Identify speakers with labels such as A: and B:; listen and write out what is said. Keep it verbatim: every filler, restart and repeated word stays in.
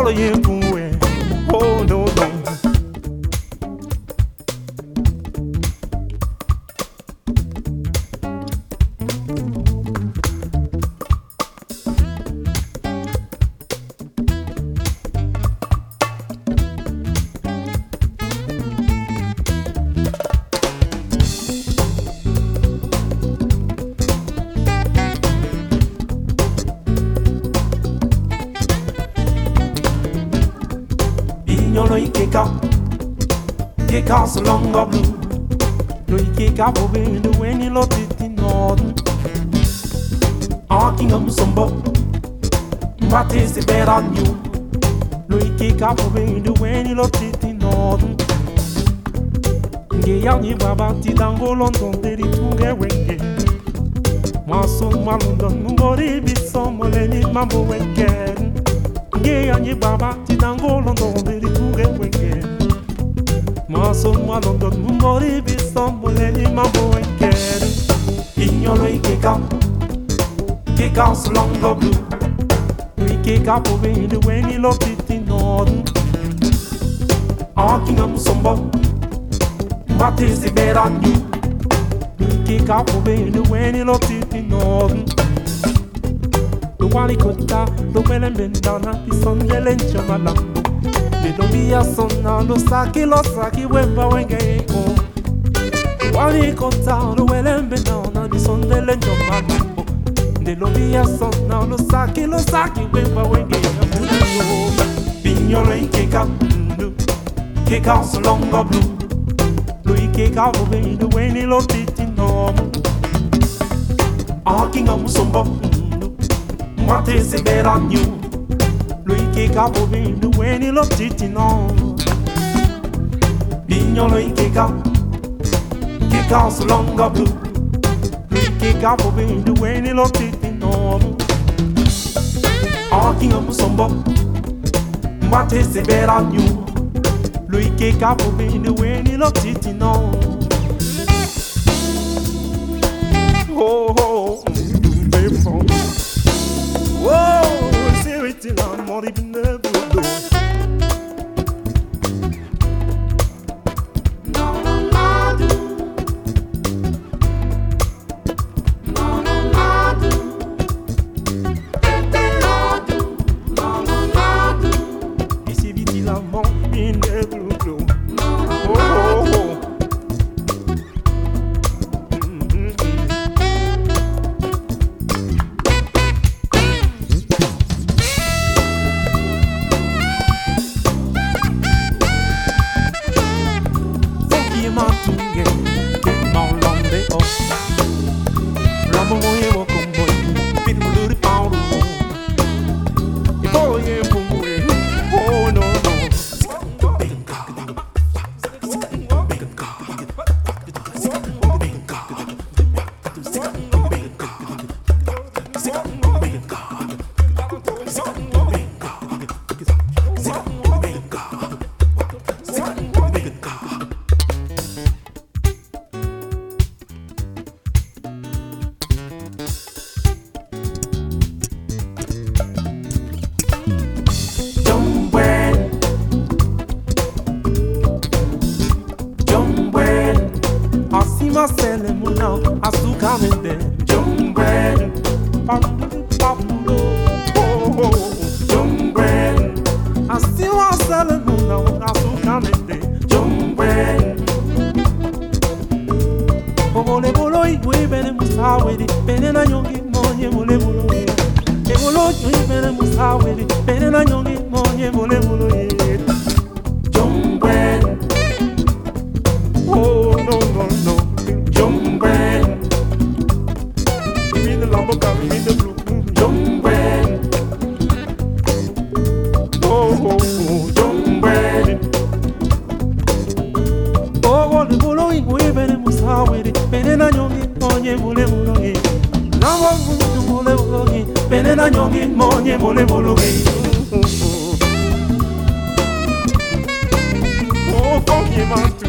A: follow you away. Oh no no.
B: Lo ikeka, keka so long of blue.
A: Lo ikeka for being the when you love it in northern.
B: Arking of sombo, what is the better on you?
A: Lo ikeka for being the when you love it in northern. Nge yangi baba ti dango London de di tunge wenge. Maso ma London mungori biso moleni mambo wenge. Nge yangi baba ti dango London de di tunge wenge. Maso ma London mungori biso moleni mambo wenge.
B: Ignolo ikeka, keka so long of blue.
A: Ikeka for being the when you love it in northern.
B: Arking of sombo, what is the better on you?
A: Ikeka for being the when you love it in northern. The wali kota, the welen bendana, the son de lencho malambo. The dobia sonna, lo saki, lo saki, wemba wenge eko. The wali kota, the welen bendana, the son de lencho malambo. The dobia sonna, lo saki, lo saki, wemba wenge eko.
B: Ignolo ikeka, keka so long of blue.
A: Lo ikeka for being the when you love it in northern.
B: Arking of sombo, what is the better on you?
A: Lo ikeka for being the when you love it in northern.
B: Ignolo ikeka, keka so long of blue.
A: Lo ikeka for being the when you love it in northern.
B: Arking of sombo, what is the better on you?
A: Lo ikeka for being the when you love it in northern. Oh, oh, mm, baby, oh. Whoa, c'est it till I'm not even there. Marcel and Moulin, Asuka Mende,
B: John Brand, John Brand,
A: I still Marcel and Moulin, Asuka Mende,
B: John Brand.
A: Mole bolo igwe bene musawedi, bene na nyongi monye mole bolo ye. E bolo igwe bene musawedi, bene na nyongi monye mole bolo ye.
B: John Brand,
A: oh no no no.
B: John Brand,
A: give me the lumber, give me the blue.
B: John Brand,
A: oh oh oh.
B: John Brand,
A: oh mole bolo igwe bene musawedi, bene na nyongi monye mole bolo ye. Na mole bolo ye, bene na nyongi monye mole bolo ye. Oh funky man.